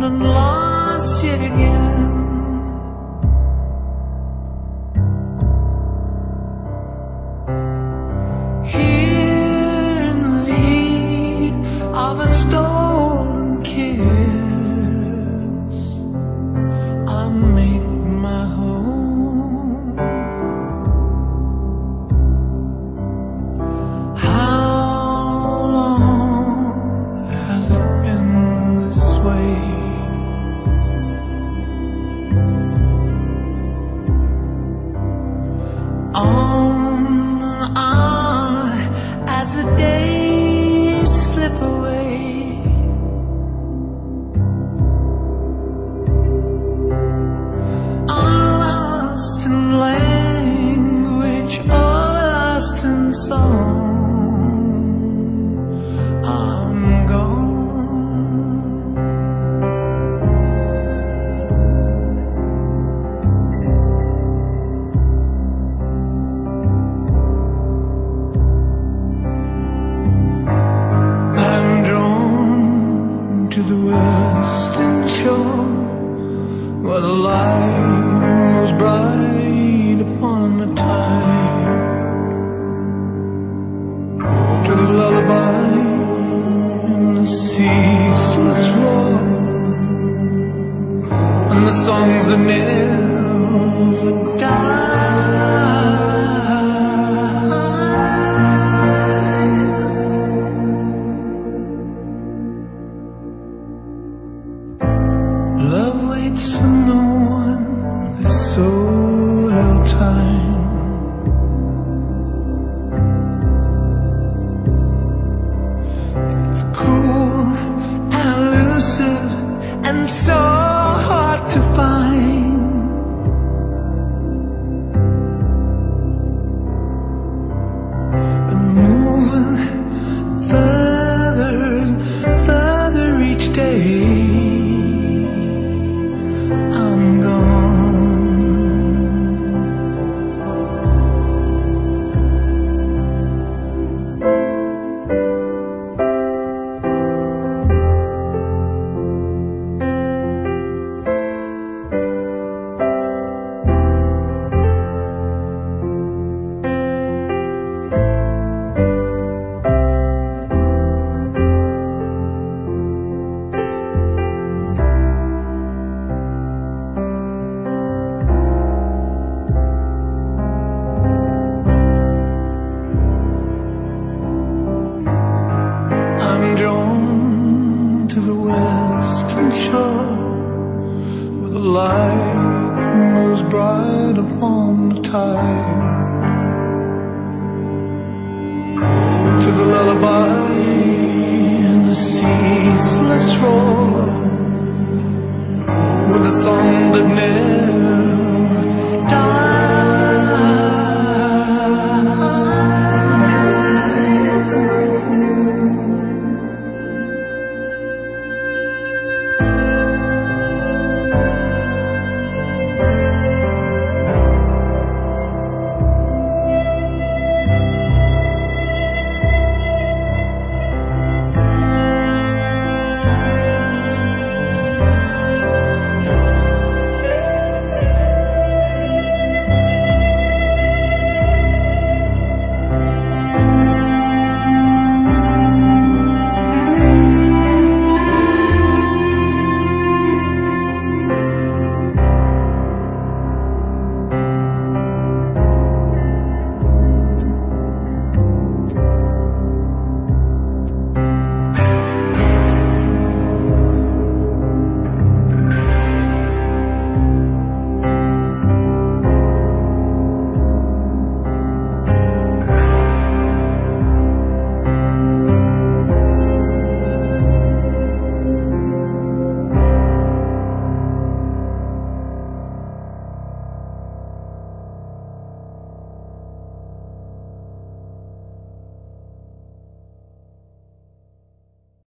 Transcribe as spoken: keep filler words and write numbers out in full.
and lost yet again. Here in the heat of a stolen kiss, I make my home. How long has it been this way? On and on as the days slip away. I'm lost in language or lost in song. I'm gone. I'm drawn to the western shore, where the light was bright upon the tide. To the lullaby in the ceaseless roar, and the songs that never die. Love waits for no one, there's so little time. It's cool and elusive and so hard to find. And moving further and further each day, I'm gone. I'm drawn to the western shore, where the light moves bright upon the tide. To the lullaby and the ceaseless roar, with a song that never